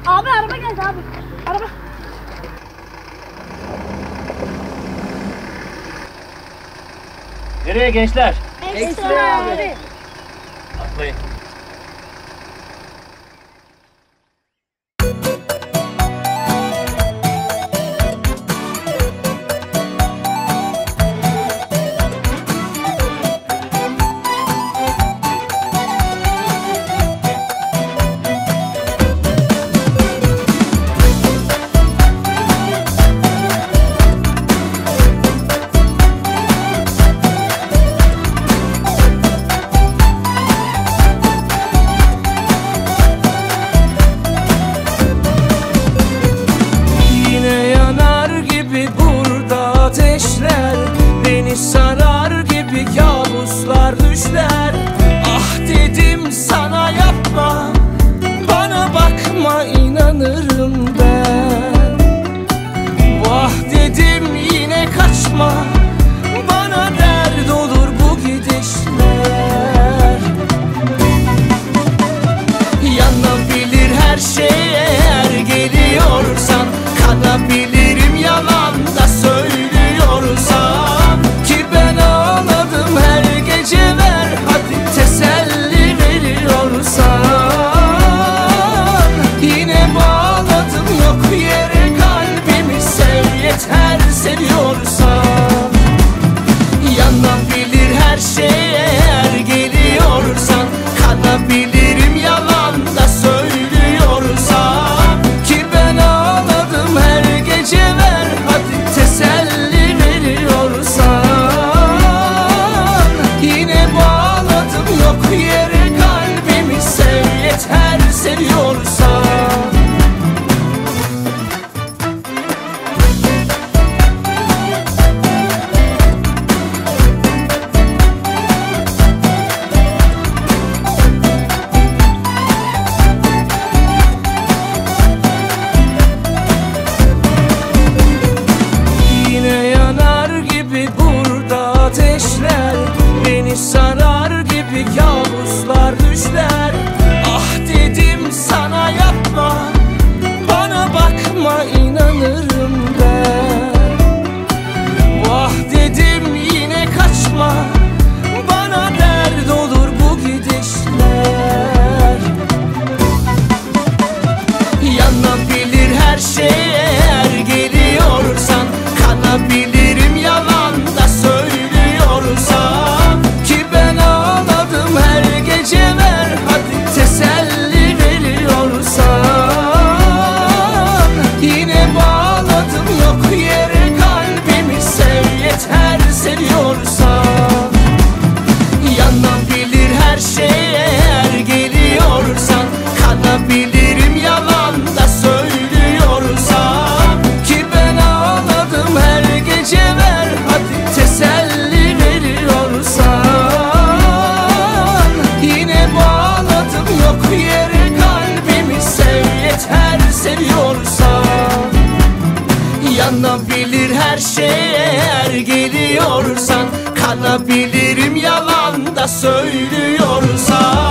Abi araba geldi abi. Araba. Nereye gençler? Ekstra abi. Atlayın. Beni sarar gibi kabuslar düşler. Ah dedim sana yapma, bana bakma inanırım ben. Vah dedim yine kaçma, bana dert olur bu gidişler. Yanabilir her şey eğer geliyorsan, kanabilirim yalan da söylüyorsan. Ki ben ağladım her gece, ver hadi teselli veriyorsan. Yine bağladım yok yere kalbimi, sev yeter seviyorsan. Yanabilir her şey eğer geliyorsan, kanabilirim yalan da söylüyorsan. Ki ben ağladım her gece, ver hadi teselli veriyorsan. Yine bağladım yok yere kalbimi, sev yeter seviyorsan. Beni sarar gibi kabuslar düşler. Ah dedim sana yapma, bana bakma inanırım ben. Vah dedim yine kaçma, bana dert olur bu gidişler. Yanabilir her şey eğer geliyorsan, kanabilirim yalan da söylüyorsan. Ki ben ağladım her gece, ver hadi teselli veriyorsan. Yine bağladım yok yere kalbimi, sev yeter seviyorsan. Yanabilir her şey eğer geliyorsan, kanabilirim yalan da söylüyorsan. Ki ben ağladım her gece, ver hadi teselli veriyorsan. Yine bağladım yok yere kalbimi, sev yeter seviyorsan. Yanabilir her şey eğer geliyorsan, kanabilirim yalan da söylüyorsan.